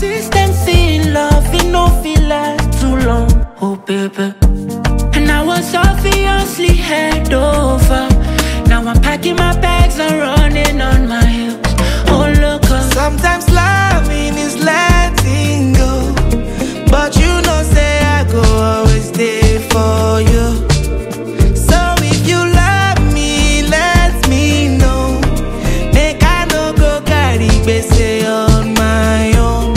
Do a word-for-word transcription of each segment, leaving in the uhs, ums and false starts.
consistency in love, it no feel last too long. Oh baby. And I was obviously head over. Now I'm packing my bags and running on my heels. Oh look up. Sometimes loving is letting go, but you know say I go always stay for you. So if you love me, let me know. Make I no go carry gbese on my own.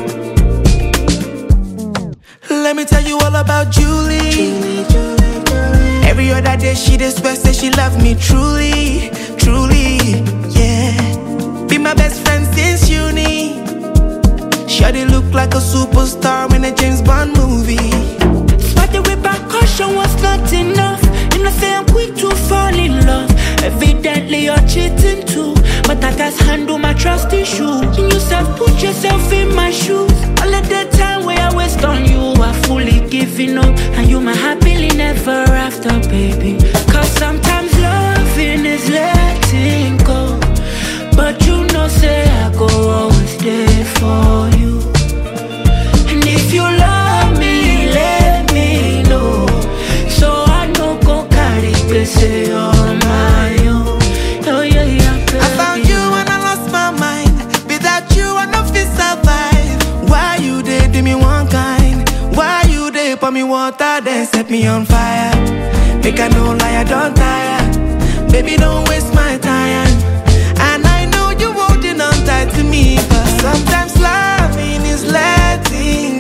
Let me tell you all about Julie. Julie, Julie, Julie. Every other day she just swear say she love me truly, truly, yeah. Be my best friend since uni. Shawty look like a superstar in a James Bond movie. But the repercussion was not enough. You know say I'm quick to fall in love. Evidently you're cheating too, but I just handle my trust issue. You said put yourself in my shoes. All of the time where I waste on you, I fully giving up, and you my happily never after, baby. Cause sometimes loving is letting go, but you know say I go always there for you. And if you love me, let me know, so I no go carry gbese on my own. Oh yeah, yeah, baby. I found you when I lost my mind. Without you I no fit survive. Why you dey do me one kind? Why you dey pour me water then set me on fire? Make I no lie, I don't tire. Baby, don't waste my time. And I know you holding on tight to me, but sometimes loving is letting